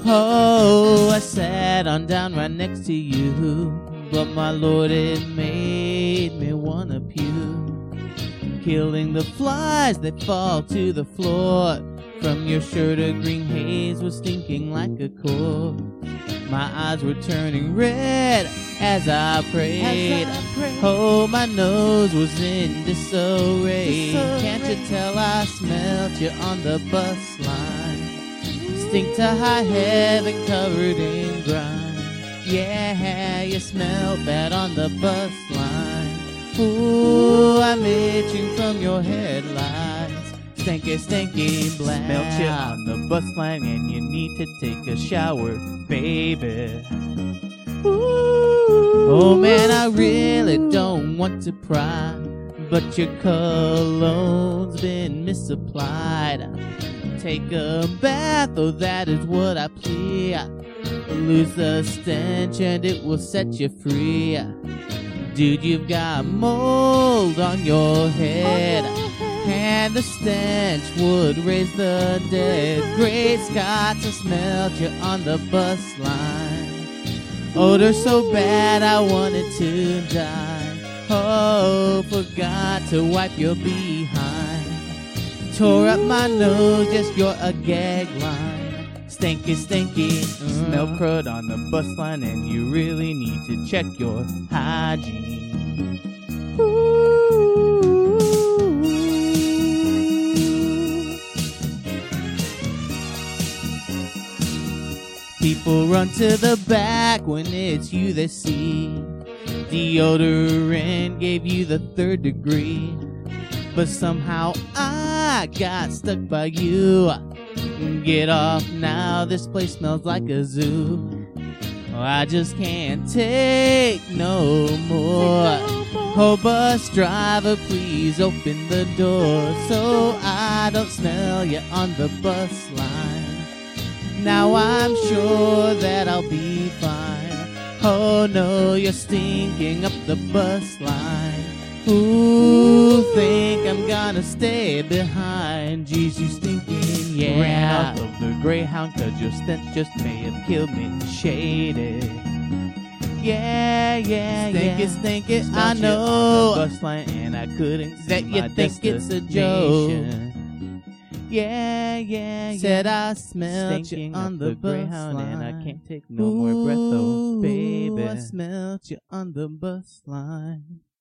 Oh, I sat on down right next to you, but my Lord, it made me wanna puke. Killing the flies that fall to the floor from your shirt, a green haze was stinking like a corpse. My eyes were turning red as I prayed. Oh, my nose was in disarray. Can't you tell I smelt you on the bus line? Stink to high heaven covered in grime. Yeah, you smell bad on the bus line. Ooh, I'm itching from your headlights. Stinky, stinky black. Smelt you on the bus line and you need to take a shower, baby. Ooh. Oh man, I really don't want to pry, but your cologne's been misapplied. Take a bath, oh that is what I plea. Lose the stench and it will set you free. Dude, you've got mold on your head, and the stench would raise the dead. Gray Scots have smelled you on the bus line. Odor so bad I wanted to die. Oh, forgot to wipe your behind. Tore up my nose, just you're a gag line. Stinky, stinky, Smell crud on the bus line and you really need to check your hygiene. People run to the back when it's you they see. Deodorant gave you the 3rd degree, but somehow I got stuck by you. Get off now, this place smells like a zoo. I just can't take no more. Oh, bus driver, please open the door so I don't smell you on the bus line. Now I'm sure that I'll be fine. Oh no, you're stinking up the bus line. Ooh, think I'm gonna stay behind. Jeez, you stinking, yeah. Ran off of the Greyhound cause your stench just may have killed me. Shady. Yeah, yeah, Stink yeah. it, stink it, I smelt you know on the bus line and I couldn't see that you my think it's a joke. destination. Yeah, yeah, yeah. Said I smelled you Stinking on up the the bus Greyhound line. and I can't take no more breath, oh baby. I smelled you on the bus line.